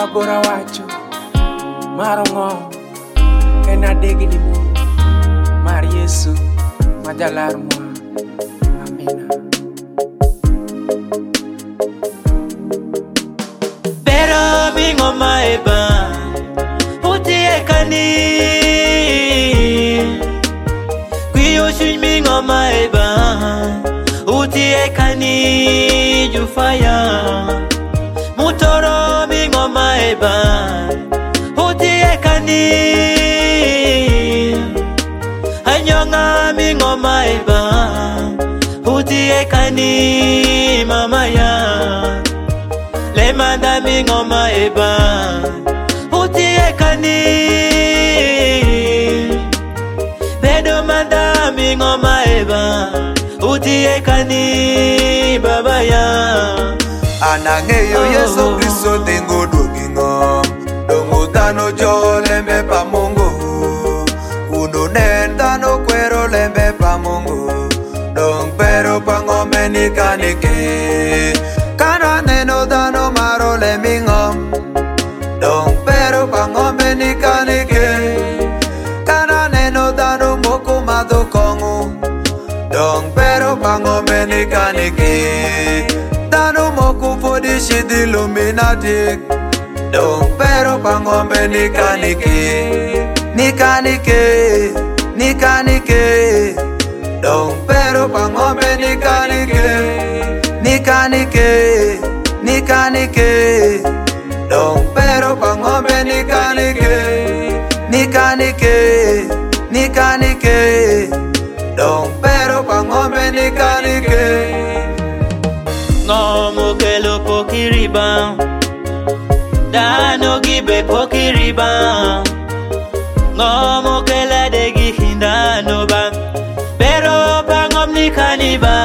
Bagora wacho marongo en adegi ni mu mar Yesu majalar mwa. Amina. Pero mingo maeba utie kani Kuyo shuny mingo maeba utie kani jufaya Mutoro mingo maeba utie kani Anyonga mingo maeba utie kani mama ya Lemanda mingo maeba utie kani Bedo manda mingo maeba utie kani baba ya Anangeyo Yesu Kristo tengo dogingo Dongo dano jo lembe pa Mungu Uno nendano cuero lembe pa Mungu Dong pero pangome ni kanike Kana neno dano maro lembingom Dong pero pangome ni kanike Kana neno dano moko mado kongu Dong pero pangome ni kanike Dano moku fodi shidi Illuminati Dong pero pangombe ni kanike Ni kanike Ni kanike Dong pero pangombe ni kanike Ni kanike Ni kanike Dong pero pangombe ni kanike Ni kanike Ni kanike Dong pero pangombe ni kanike Ngomo kelo pokiriba Dano gibe pokiriba Ngomo kela degi hindano ba Pero pangom ni kaniba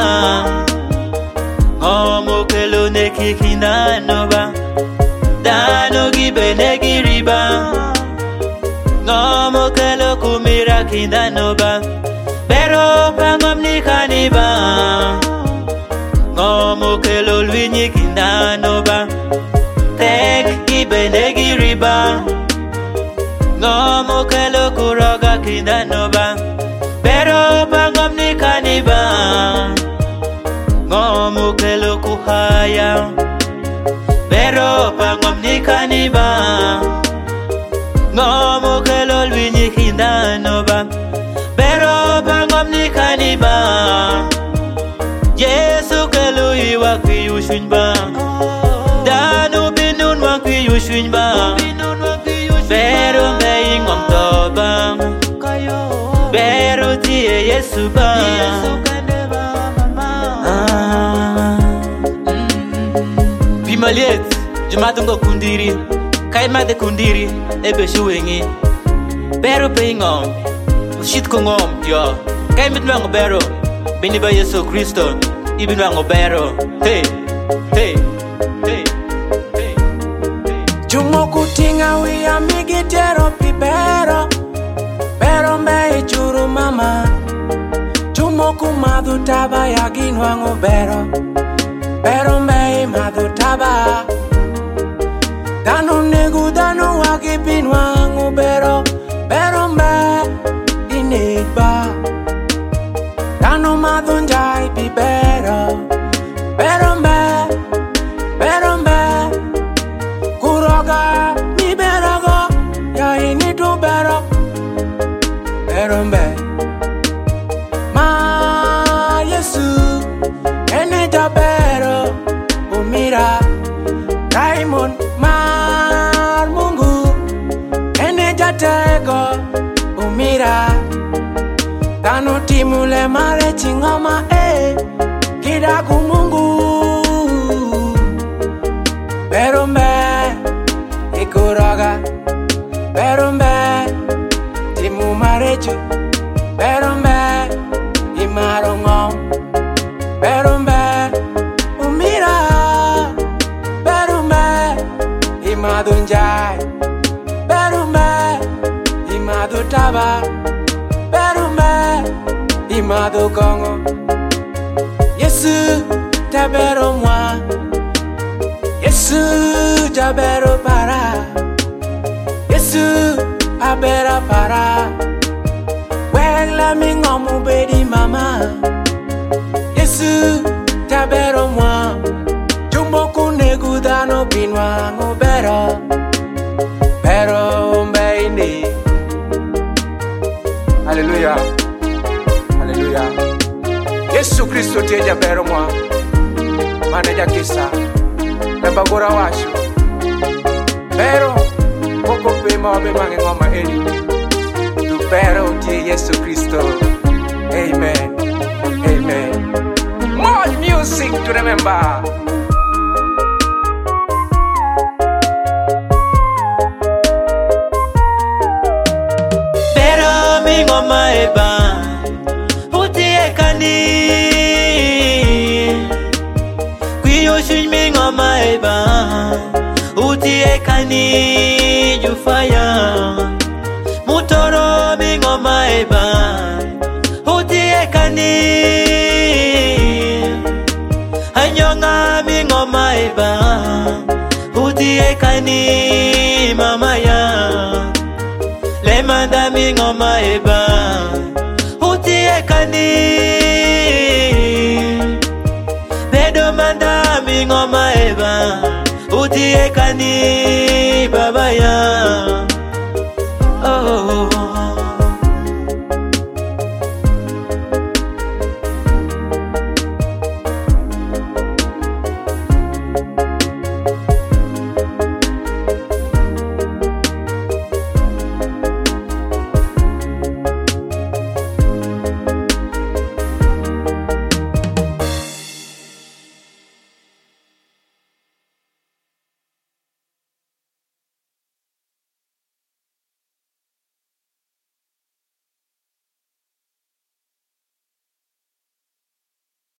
Ngomo kelo neki hindano ba Dano gibe negi riba Ngomo kelo kumira hindano ba Pero pangom ni kaniba Ngomo kelo lwinyi kindano ba Tek gibe negi riba Ngomo kelo kuroga kindano ba Pero pangom ni kaniba Ngomo kelo kuhaya Pero pangom ni kaniba Ngomo kelo lwinyi kindano ba Pero pangom ni kaniba Yesu kelo iwa kiyushun ba Danu binun wa kiyushun ba Pero me ingom toba Pero tie Yesu ba Pimaliet Jumatungo kundiri Kaimade kundiri Ebe shuwengi Pero pe ingom Shit kongom yo Kaimit mango bero Bini ba Yesu Kristo Ibin mango bero Hey Hey Hey Hey Jumo kutinga wia migitero pibero Pero mbe churu mama Jumo kumadhu taba ya ginwango bero Pero mbe madhu taba Dano negu dano wagi binwango bero Pero mbe inigba Dano madhu njai pibero Pero mbe Kuroga mi berogo Ya ini tu bero Pero mbe Ma Yesu Ene ja bero Umira Diamond Mar Mungu Ene ja tego Umira Tano timule mare chingoma Kida kumungu Pero mbe Ikuraga Pero mbe Timu marechu Pero mbe Imarongom Pero mbe Umira Pero mbe Imadunjai Pero mbe Imadutaba Pero mbe Imadukongo Yesu Tabero mwa Yesu jabero para. Yesu abera para. Wela mi ngomu bedi mama. Yesu jabero mwa. Jumbo kunegu dano binwa ngobero. Pero mbeini. Hallelujah. Hallelujah. Yesu Kristo tie jabero mwa. Maneja kisa. Nembagora washu. Pero moko pema wabe mange ngoma eni. Du pero tie Yesu Kristo. Amen. Amen. More music to remember. Pero mi ngoma eba utie kani. Kuyo shin mi ngoma eba utie kani jufaya. Mutoro mi ngoma eba utie kani. Anyonga mi ngoma eba utie kani mama ya. Lemanda mi ngoma eba utie kani. Bedo manda mi ngoma eba utie kani baba ya.